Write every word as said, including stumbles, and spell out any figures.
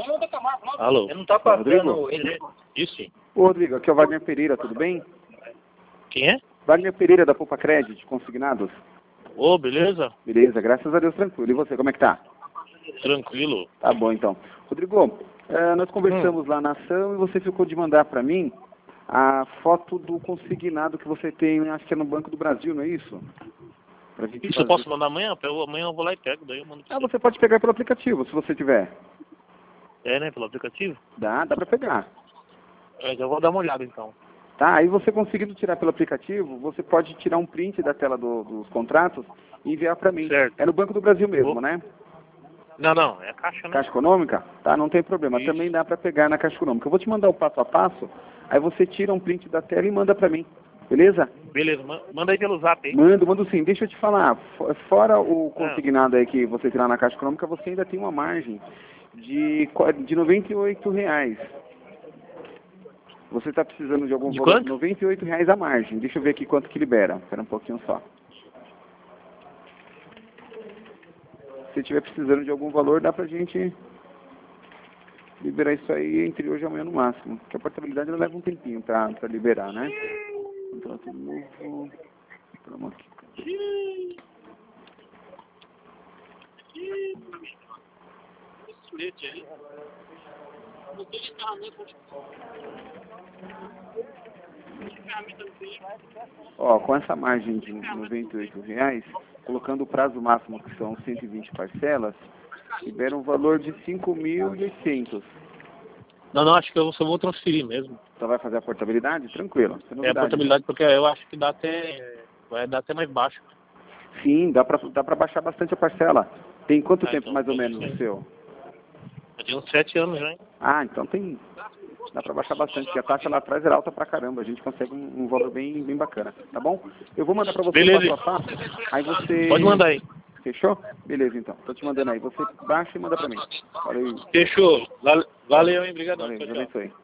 Alô? Ele não tá passando ele. Isso? Ô, Rodrigo, aqui é o Wagner Pereira, tudo bem? Quem é? Wagner Pereira, da Poupa Credit, consignados. Ô, beleza? Beleza, graças a Deus, tranquilo. E você, como é que tá? Tranquilo. Tá bom, então. Rodrigo, eh, nós conversamos hum. lá na ação e você ficou de mandar para mim a foto do consignado que você tem, acho que é no Banco do Brasil, não é isso? Pra gente Isso fazer... eu posso mandar amanhã? Eu, amanhã eu vou lá e pego, daí eu mando pra Ah, você. você pode pegar pelo aplicativo, se você tiver. É, né? Pelo aplicativo? Dá, dá para pegar. É, já vou dar uma olhada então. Tá, aí você conseguindo tirar pelo aplicativo, você pode tirar um print da tela do, dos contratos e enviar para mim. Certo. É no Banco do Brasil mesmo, Vou... né? Não, não, é a Caixa, né? Caixa Econômica? Tá, não tem problema. Isso. Também dá para pegar na Caixa Econômica. Eu vou te mandar o passo a passo, aí você tira um print da tela e manda para mim. Beleza? Beleza, manda aí pelo zap aí. Mando, mando sim. Deixa eu te falar, fora o consignado aí que você tirar na Caixa Econômica, você ainda tem uma margem de, de noventa e oito reais. Você está precisando de algum de valor? Quanto? noventa e oito reais a margem. Deixa eu ver aqui quanto que libera. Espera um pouquinho só. Se estiver precisando de algum valor, dá pra gente liberar isso aí entre hoje e amanhã no máximo. Porque a portabilidade ela leva um tempinho pra, pra liberar, né? Contrato novo. Vamos aqui. Ó, com essa margem de noventa e oito reais, colocando o prazo máximo, que são cento e vinte parcelas, libera um valor de cinco mil e oitocentos. Não, não, acho que eu só vou transferir mesmo. Então vai fazer a portabilidade? Tranquilo. É a portabilidade, porque eu acho que dá até, vai dar até mais baixo. Sim, dá pra, dá pra baixar bastante a parcela. Tem quanto ah, tempo então, mais ou menos sei. o seu? Eu tenho uns sete anos já, hein? Ah, então tem... Dá pra baixar bastante, porque a taxa lá atrás era alta pra caramba. A gente consegue um, um valor bem, bem bacana, tá bom? Eu vou mandar pra você Beleza. o passo a passo, aí você... Pode mandar aí. Fechou? Beleza, então. Tô te mandando aí. Você baixa e manda pra mim. Valeu. Fechou. Valeu, hein? Obrigadão. Valeu, Tchau, Deus tchau. abençoe.